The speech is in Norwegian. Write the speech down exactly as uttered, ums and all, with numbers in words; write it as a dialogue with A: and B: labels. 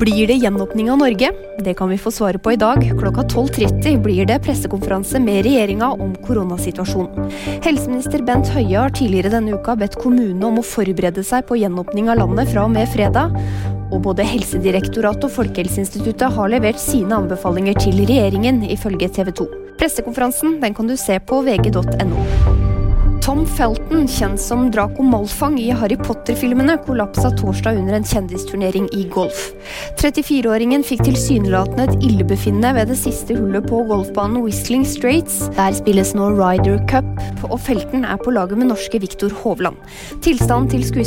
A: Blir det gjenåpning av Norge? Det kan vi få svare på i dag. Klokka tolv tretti blir det pressekonferanse med regjeringa om koronasituasjonen. Helseminister Bent Høie har tidligere denne uka bedt kommunene om å forberede seg på gjenåpning av landet fra og med fredag. Og både Helsedirektoratet og Folkehelseinstituttet har levert sine anbefalinger til regjeringen, ifølge T V to. Pressekonferansen den kan du se på v g punktum n o. Tom Felton, kjent som Draco Malfang i Harry Potter-filmene, kollapsa torsdag under en kjendisturnering i golf. trettifire-åringen fikk tilsynelatende et illebefinnende ved det siste hullet på golfbanen Whistling Straits. Der spilles nå Ryder Cup, og Felton er på laget med norske Victor Hovland. Tilstanden til skuespilleren